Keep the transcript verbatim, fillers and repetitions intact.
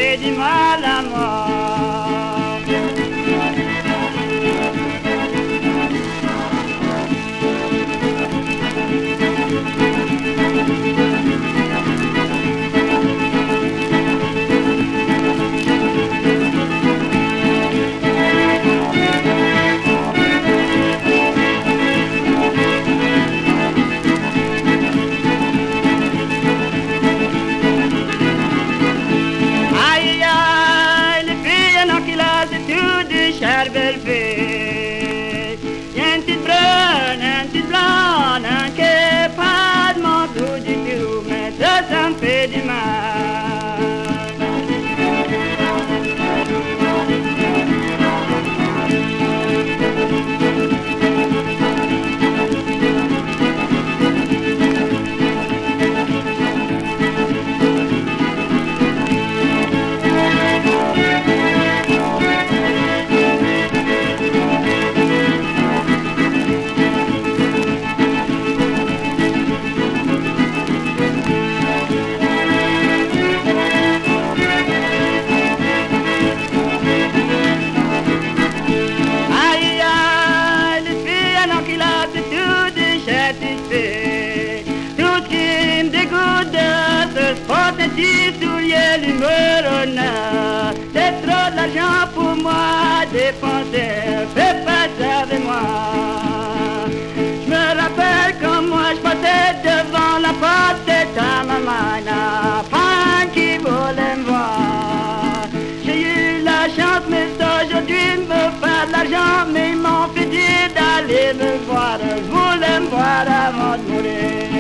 fait du mal à moi. Chère belle fille, y'a une petite brune, une petite blonde, un qui est pas de mon goût du tout, mais ça, ça me fait du mal. Tout ce qui me dégoûte de ce sport, c'est du soulier numéro neuf. C'est trop de l'argent pour moi dépenser, fais pas ça avec moi. Je me rappelle quand moi je passais devant la porte de ta maman, la femme qui voulait me voir. J'ai eu la chance, mais aujourd'hui de me faire de l'argent, mais ils m'ont fait dire d'aller me voir. Je voulais me voir avant de mourir.